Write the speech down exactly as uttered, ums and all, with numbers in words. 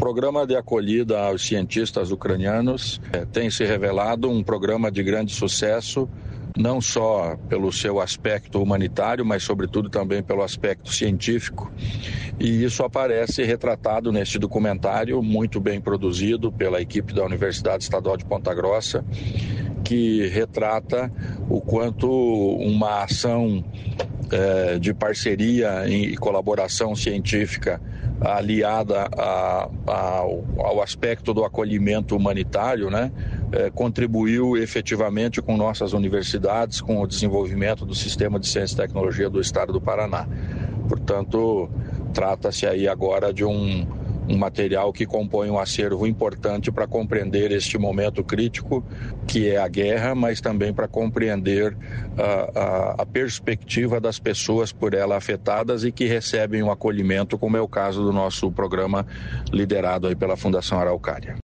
programa de acolhida aos cientistas ucranianos é, tem se revelado um programa de grande sucesso, não só pelo seu aspecto humanitário, mas sobretudo também pelo aspecto científico. E isso aparece retratado neste documentário, muito bem produzido pela equipe da Universidade Estadual de Ponta Grossa, que retrata o quanto uma ação é, de parceria e colaboração científica aliada a, a, ao aspecto do acolhimento humanitário, né, é, contribuiu efetivamente com nossas universidades, com o desenvolvimento do sistema de ciência e tecnologia do estado do Paraná. Portanto, trata-se aí agora de um, um material que compõe um acervo importante para compreender este momento crítico que é a guerra, mas também para compreender a, a, a perspectiva das pessoas por ela afetadas e que recebem um acolhimento, como é o caso do nosso programa liderado aí pela Fundação Araucária.